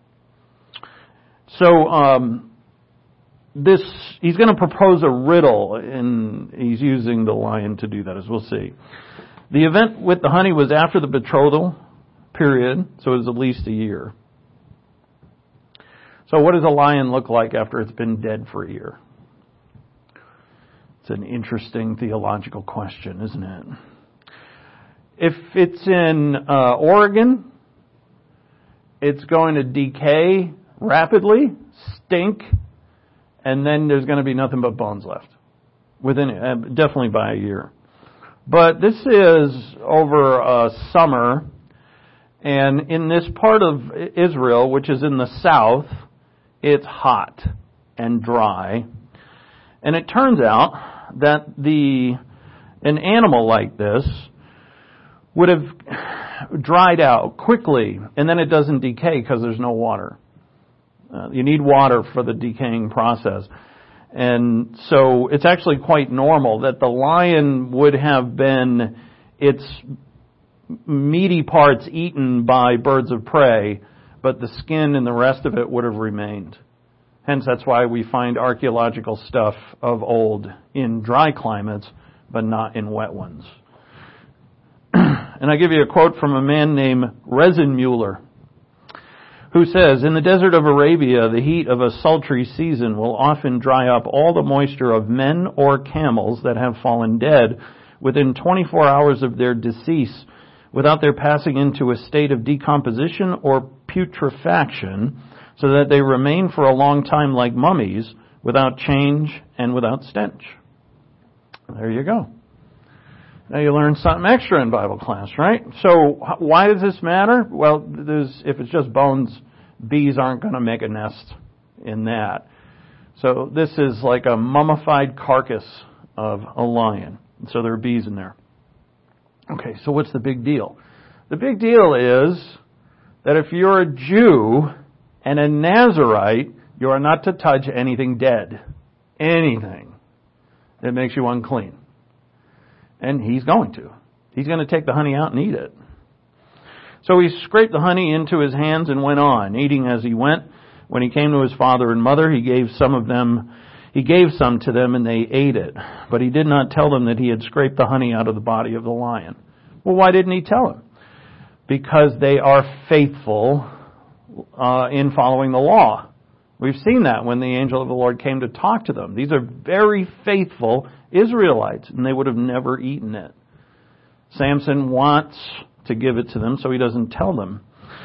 So, um, this, he's going to propose a riddle, and he's using the lion to do that, as we'll see. The event with the honey was after the betrothal period, so it was at least a year. So what does a lion look like after it's been dead for a year? It's an interesting theological question, isn't it? If it's in uh, Oregon, it's going to decay rapidly, stink, and then there's going to be nothing but bones left. Within uh, definitely by a year. But this is over uh, summer, and in this part of Israel, which is in the south, it's hot and dry. And it turns out that the an animal like this would have dried out quickly, and then it doesn't decay because there's no water. Uh, you need water for the decaying process. And so it's actually quite normal that the lion would have been its meaty parts eaten by birds of prey, but the skin and the rest of it would have remained. Hence, that's why we find archaeological stuff of old in dry climates, but not in wet ones. And I give you a quote from a man named Rezenmuller, who says, "In the desert of Arabia, the heat of a sultry season will often dry up all the moisture of men or camels that have fallen dead within twenty-four hours of their decease, without their passing into a state of decomposition or putrefaction, so that they remain for a long time like mummies, without change and without stench." There you go. Now you learn something extra in Bible class, right? So why does this matter? Well, there's, if it's just bones, bees aren't going to make a nest in that. So this is like a mummified carcass of a lion. So there are bees in there. Okay, so what's the big deal? The big deal is that if you're a Jew and a Nazirite, you are not to touch anything dead. Anything that makes you unclean. And he's going to. He's going to take the honey out and eat it. So he scraped the honey into his hands and went on, eating as he went. When he came to his father and mother, he gave some of them, he gave some to them and they ate it. But he did not tell them that he had scraped the honey out of the body of the lion. Well, why didn't he tell them? Because they are faithful uh, in following the law. We've seen that when the angel of the Lord came to talk to them. These are very faithful Israelites, and they would have never eaten it. Samson wants to give it to them, so he doesn't tell them.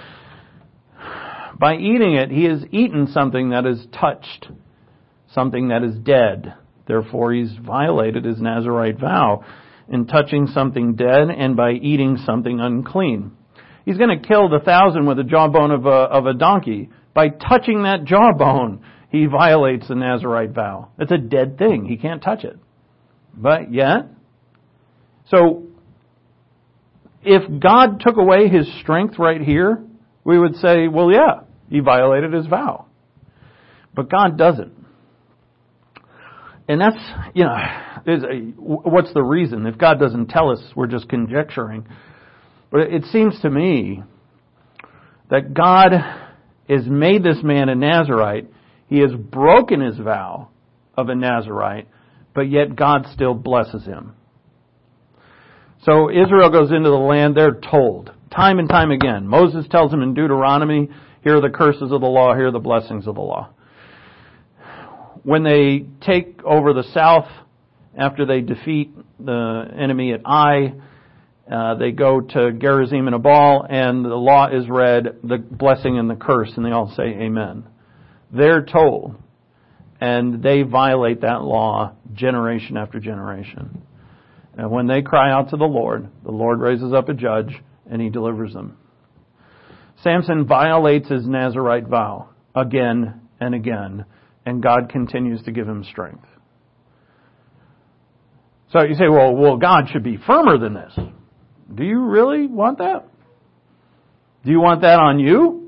By eating it, he has eaten something that is touched, something that is dead. Therefore, he's violated his Nazirite vow in touching something dead and by eating something unclean. He's going to kill the thousand with the jawbone of a, of a donkey. By touching that jawbone, he violates the Nazirite vow. It's a dead thing. He can't touch it. But yet, so if God took away his strength right here, we would say, well, yeah, he violated his vow. But God doesn't. And that's, you know, is a, what's the reason? If God doesn't tell us, we're just conjecturing. But it seems to me that God has made this man a Nazirite. He has broken his vow of a Nazirite, but yet God still blesses him. So Israel goes into the land, they're told, time and time again. Moses tells them in Deuteronomy, here are the curses of the law, here are the blessings of the law. When they take over the south, after they defeat the enemy at Ai, uh, they go to Gerizim and Ebal, and the law is read, the blessing and the curse, and they all say amen. They're told. And they violate that law generation after generation. And when they cry out to the Lord, the Lord raises up a judge and he delivers them. Samson violates his Nazirite vow again and again, and God continues to give him strength. So you say, well, well, God should be firmer than this. Do you really want that? Do you want that on you?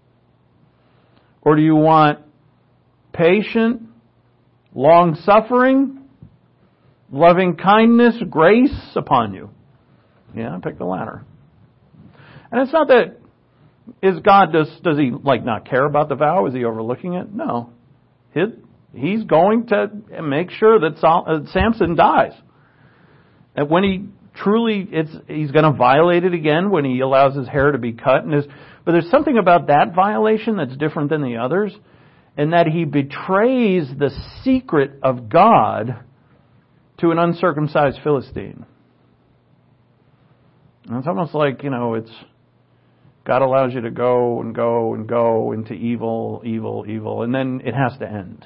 Or do you want patient, long-suffering, loving kindness, grace upon you? Yeah, pick the latter. And it's not that, is God, does, does he like not care about the vow? Is he overlooking it? No. His, he's going to make sure that Sol, uh, Samson dies. And when he truly, it's, he's going to violate it again when he allows his hair to be cut. And his, but there's something about that violation that's different than the others, in that he betrays the secret of God to an uncircumcised Philistine. And it's almost like, you know, it's God allows you to go and go and go into evil, evil, evil, and then it has to end.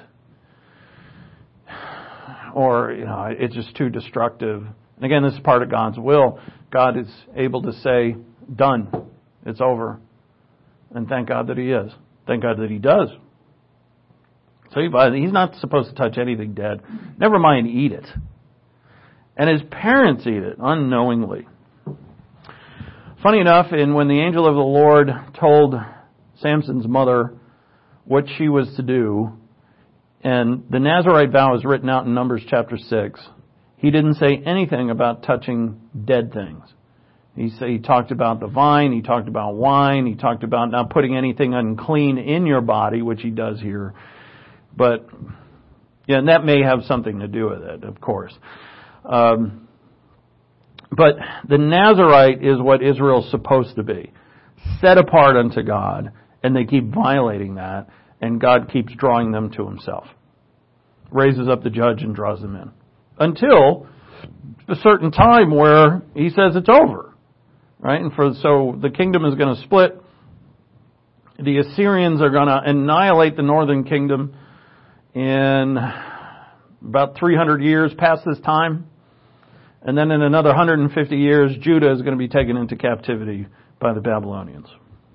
Or, you know, it's just too destructive. And again, this is part of God's will. God is able to say, done. It's over. And thank God that he is. Thank God that he does. So he's not supposed to touch anything dead. Never mind eat it. And his parents eat it unknowingly. Funny enough, in when the angel of the Lord told Samson's mother what she was to do, and the Nazirite vow is written out in Numbers chapter six, he didn't say anything about touching dead things. He said, he talked about the vine, he talked about wine, he talked about not putting anything unclean in your body, which he does here. But, yeah, and that may have something to do with it, of course. Um, but the Nazirite is what Israel's supposed to be. Set apart unto God, and they keep violating that, and God keeps drawing them to himself. Raises up the judge and draws them in. Until a certain time where he says it's over. Right? And for so the kingdom is going to split. The Assyrians are going to annihilate the northern kingdom in about three hundred years past this time. And then in another one hundred fifty years, Judah is going to be taken into captivity by the Babylonians.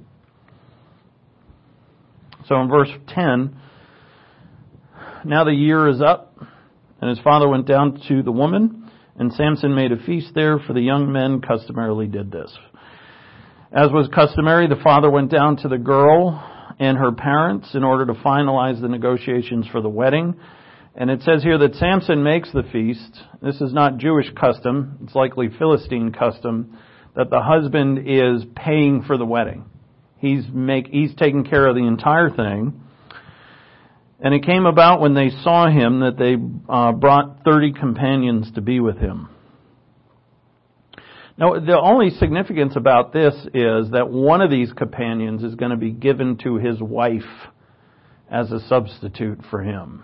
So in verse ten, now the year is up, and his father went down to the woman, and Samson made a feast there, for the young men customarily did this. As was customary, the father went down to the girl and her parents in order to finalize the negotiations for the wedding. And it says here that Samson makes the feast. This is not Jewish custom. It's likely Philistine custom that the husband is paying for the wedding. He's make he's taking care of the entire thing. And it came about when they saw him that they uh, brought thirty companions to be with him. Now, the only significance about this is that one of these companions is going to be given to his wife as a substitute for him.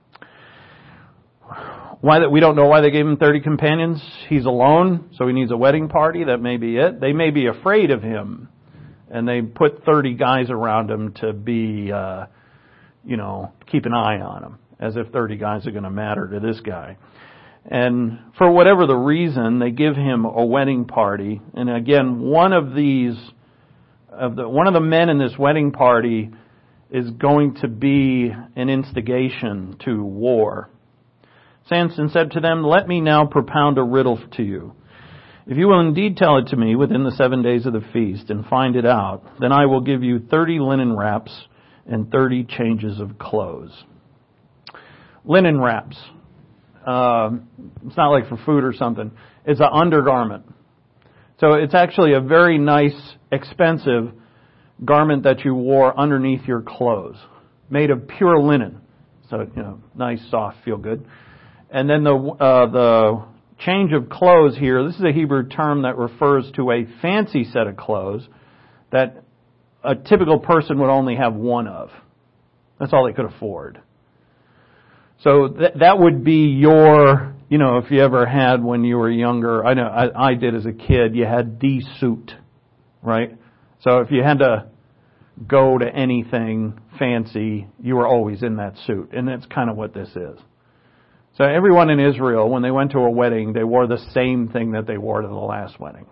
Why that we don't know why they gave him thirty companions. He's alone, so he needs a wedding party. That may be it. They may be afraid of him, and they put thirty guys around him to be, uh, you know, keep an eye on him, as if thirty guys are going to matter to this guy. And for whatever the reason, they give him a wedding party. And again, one of these, of the one of the men in this wedding party is going to be an instigation to war. Samson said to them, "Let me now propound a riddle to you. If you will indeed tell it to me within the seven days of the feast and find it out, then I will give you thirty linen wraps and thirty changes of clothes." Linen wraps. Uh, it's not like for food or something. It's an undergarment. So it's actually a very nice, expensive garment that you wore underneath your clothes, made of pure linen. So, you know, nice, soft, feel good. And then the uh, the change of clothes here, this is a Hebrew term that refers to a fancy set of clothes that a typical person would only have one of. That's all they could afford. So th- that would be your, you know, if you ever had when you were younger, I know I, I did as a kid, you had the suit, right? So if you had to go to anything fancy, you were always in that suit. And that's kind of what this is. So everyone in Israel, when they went to a wedding, they wore the same thing that they wore to the last wedding.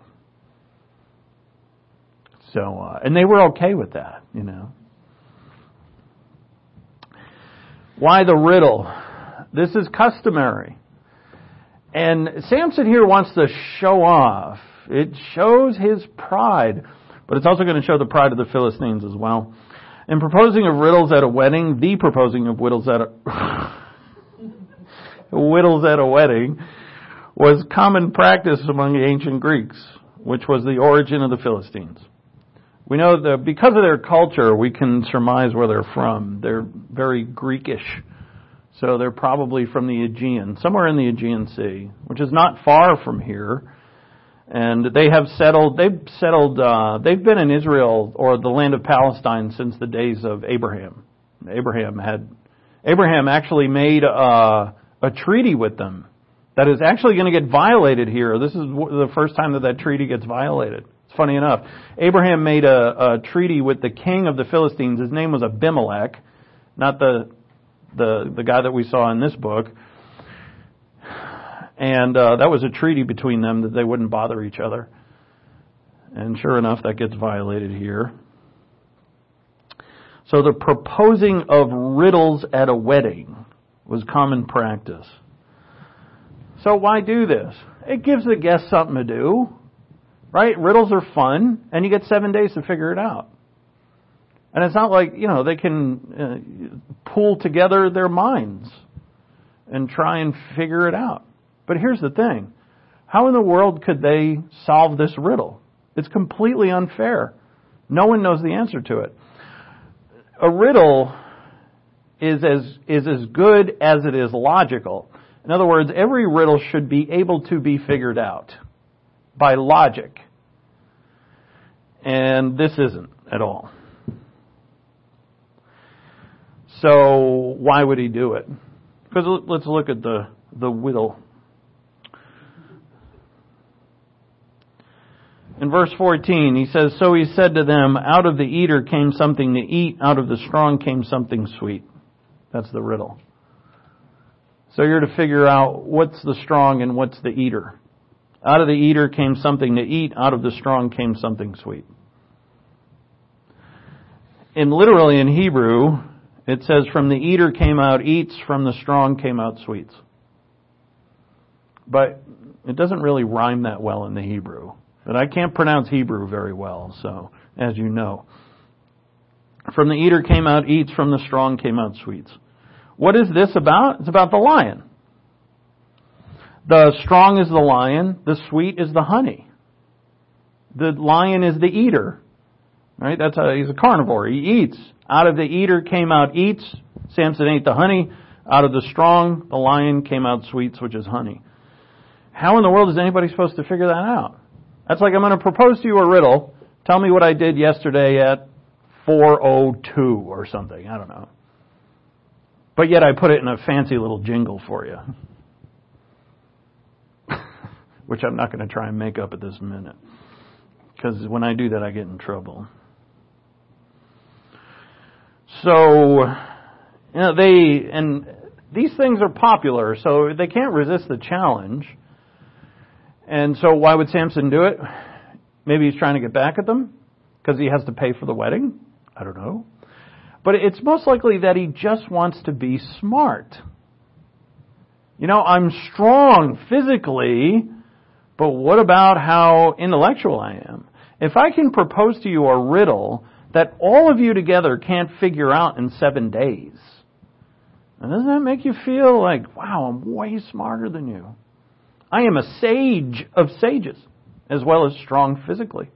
So, uh, and they were okay with that, you know. Why the riddle? This is customary. And Samson here wants to show off. It shows his pride, but it's also going to show the pride of the Philistines as well. In proposing of riddles at a wedding, the proposing of riddles at a riddles at a wedding was common practice among the ancient Greeks, which was the origin of the Philistines. We know that because of their culture, we can surmise where they're from. They're very Greekish. So they're probably from the Aegean, somewhere in the Aegean Sea, which is not far from here. And they have settled, they've settled, uh, they've been in Israel or the land of Palestine since the days of Abraham. Abraham had, Abraham actually made a, a treaty with them that is actually going to get violated here. This is the first time that that treaty gets violated. Funny enough, Abraham made a, a treaty with the king of the Philistines. His name was Abimelech, not the the the guy that we saw in this book. And uh, that was a treaty between them that they wouldn't bother each other. And sure enough, that gets violated here. So the proposing of riddles at a wedding was common practice. So why do this? It gives the guests something to do. Right? Riddles are fun, and you get seven days to figure it out. And it's not like, you know, they can uh, pull together their minds and try and figure it out. But here's the thing. How in the world could they solve this riddle? It's completely unfair. No one knows the answer to it. A riddle is as is as good as it is logical. In other words, every riddle should be able to be figured out by logic. And this isn't at all. So why would he do it? Because let's look at the, the riddle. In verse fourteen, he says, "So he said to them, out of the eater came something to eat, out of the strong came something sweet." That's the riddle. So you're to figure out what's the strong and what's the eater. Out of the eater came something to eat, out of the strong came something sweet. In literally in Hebrew, it says, from the eater came out eats, from the strong came out sweets. But it doesn't really rhyme that well in the Hebrew. But I can't pronounce Hebrew very well, so, as you know. From the eater came out eats, from the strong came out sweets. What is this about? It's about the lion. The strong is the lion, the sweet is the honey. The lion is the eater. Right? That's a, he's a carnivore. He eats. Out of the eater came out eats. Samson ate the honey. Out of the strong, the lion came out sweets, which is honey. How in the world is anybody supposed to figure that out? That's like I'm going to propose to you a riddle. Tell me what I did yesterday at four oh two or something. I don't know. But yet I put it in a fancy little jingle for you. Which I'm not going to try and make up at this minute. Because when I do that, I get in trouble. So, you know, they, and these things are popular, so they can't resist the challenge. And so why would Samson do it? Maybe he's trying to get back at them? Because he has to pay for the wedding? I don't know. But it's most likely that he just wants to be smart. You know, I'm strong physically, but what about how intellectual I am? If I can propose to you a riddle that all of you together can't figure out in seven days, doesn't that make you feel like, wow, I'm way smarter than you? I am a sage of sages, as well as strong physically.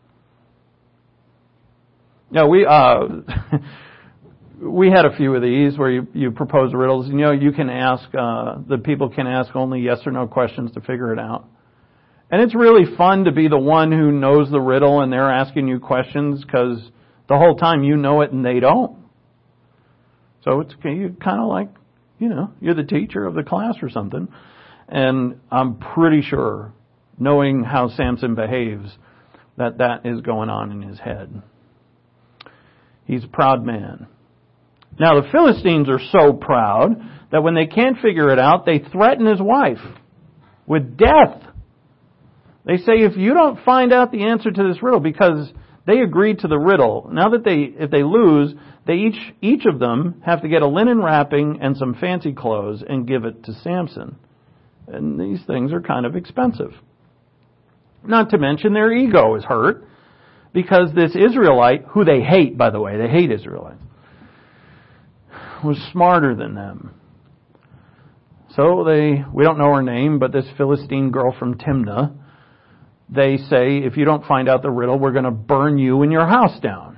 No, we uh, we had a few of these where you, you propose riddles. You know, you can ask, uh, the people can ask only yes or no questions to figure it out. And it's really fun to be the one who knows the riddle and they're asking you questions because the whole time you know it and they don't. So it's you kind of like, you know, you're the teacher of the class or something. And I'm pretty sure, knowing how Samson behaves, that that is going on in his head. He's a proud man. Now the Philistines are so proud that when they can't figure it out, they threaten his wife with death. They say, if you don't find out the answer to this riddle, because they agreed to the riddle, now that they, if they lose, they each, each of them have to get a linen wrapping and some fancy clothes and give it to Samson. And these things are kind of expensive. Not to mention their ego is hurt because this Israelite, who they hate, by the way, they hate Israelites, was smarter than them. So they, we don't know her name, but this Philistine girl from Timnah, they say, if you don't find out the riddle, we're going to burn you and your house down.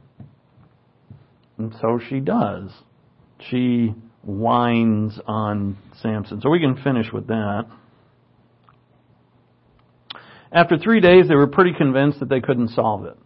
And so she does. She whines on Samson. So we can finish with that. After three days, they were pretty convinced that they couldn't solve it.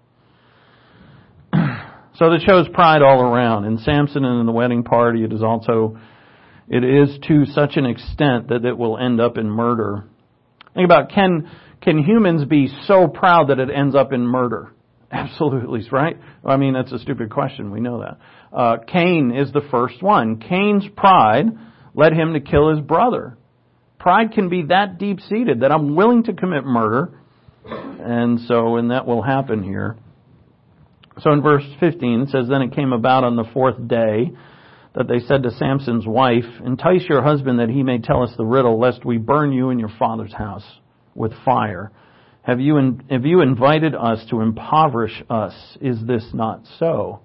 So this shows pride all around. In Samson and in the wedding party, it is also, it is to such an extent that it will end up in murder. Think about, can, can humans be so proud that it ends up in murder? Absolutely, right? I mean, that's a stupid question. We know that. Uh, Cain is the first one. Cain's pride led him to kill his brother. Pride can be that deep-seated that I'm willing to commit murder. And so, and that will happen here. So in verse fifteen, it says, then it came about on the fourth day that they said to Samson's wife, entice your husband that he may tell us the riddle, lest we burn you and your father's house with fire. Have you, in, have you invited us to impoverish us? Is this not so?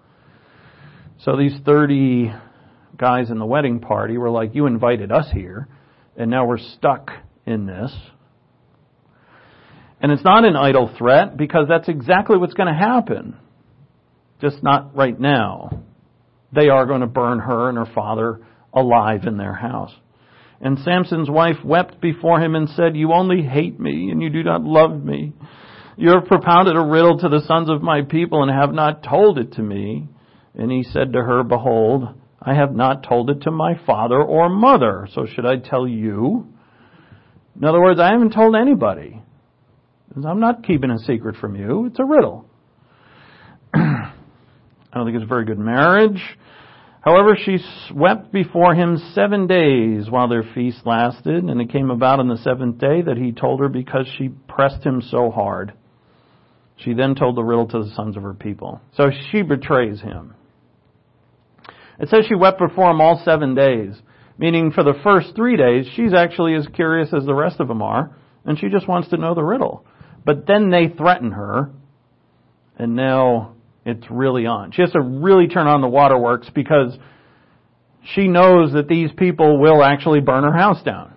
So these thirty guys in the wedding party were like, you invited us here. And now we're stuck in this. And it's not an idle threat, because that's exactly what's going to happen. Just not right now. They are going to burn her and her father alive in their house. And Samson's wife wept before him and said, "You only hate me, and you do not love me. You have propounded a riddle to the sons of my people and have not told it to me." And he said to her, "Behold, I have not told it to my father or mother, so should I tell you?" In other words, I haven't told anybody. I'm not keeping a secret from you. It's a riddle. I don't think it's a very good marriage. However, she wept before him seven days while their feast lasted, and it came about on the seventh day that he told her because she pressed him so hard. She then told the riddle to the sons of her people. So she betrays him. It says she wept before him all seven days, meaning for the first three days, she's actually as curious as the rest of them are, and she just wants to know the riddle. But then they threaten her, and now it's really on. She has to really turn on the waterworks because she knows that these people will actually burn her house down.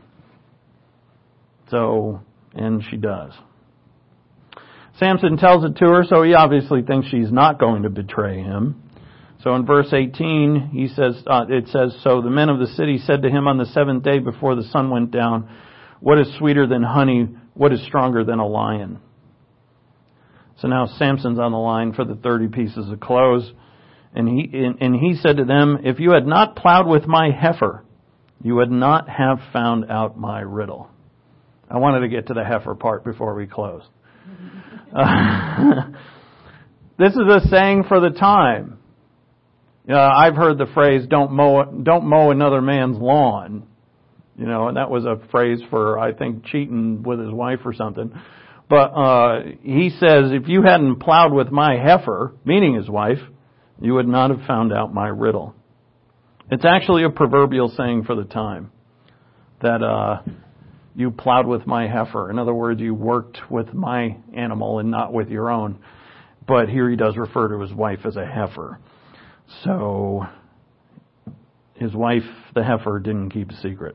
So, and she does. Samson tells it to her, so he obviously thinks she's not going to betray him. So in verse eighteen, he says, uh, it says, "So the men of the city said to him on the seventh day before the sun went down, 'What is sweeter than honey? What is stronger than a lion?'" So now Samson's on the line for the thirty pieces of clothes. And he, and, and he said to them, "If you had not plowed with my heifer, you would not have found out my riddle." I wanted to get to the heifer part before we close. Uh, this is a saying for the time. Uh, I've heard the phrase, don't mow, don't mow another man's lawn. You know, and that was a phrase for, I think, cheating with his wife or something. But uh, he says, if you hadn't plowed with my heifer, meaning his wife, you would not have found out my riddle. It's actually a proverbial saying for the time, that uh, you plowed with my heifer. In other words, you worked with my animal and not with your own. But here he does refer to his wife as a heifer. So his wife, the heifer, didn't keep a secret.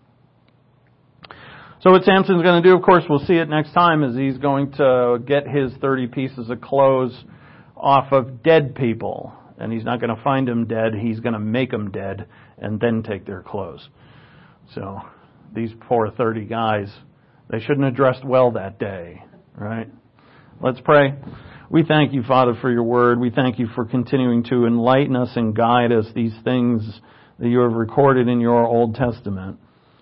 So what Samson's going to do, of course, we'll see it next time, is he's going to get his thirty pieces of clothes off of dead people. And he's not going to find them dead. He's going to make them dead and then take their clothes. So these poor thirty guys, they shouldn't have dressed well that day, right? Let's pray. We thank you, Father, for your word. We thank you for continuing to enlighten us and guide us, these things that you have recorded in your Old Testament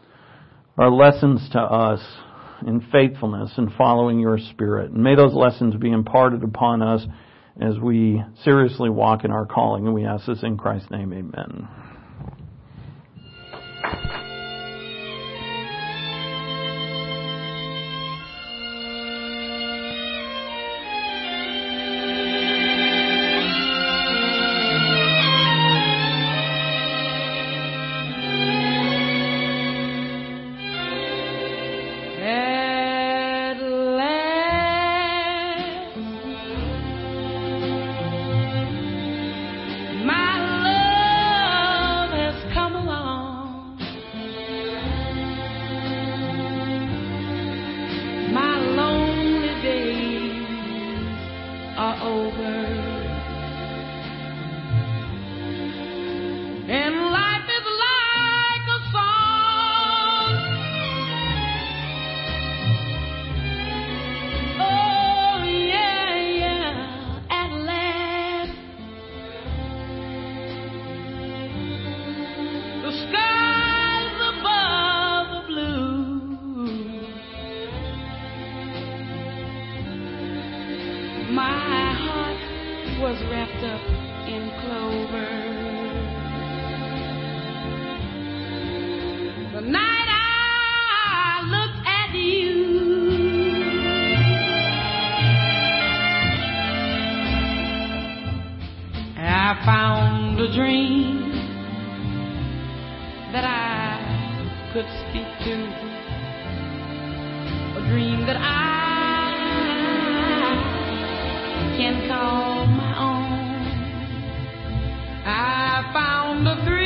are lessons to us in faithfulness and following your Spirit. And may those lessons be imparted upon us as we seriously walk in our calling. And we ask this in Christ's name, amen. Can call my own. I found a thrill.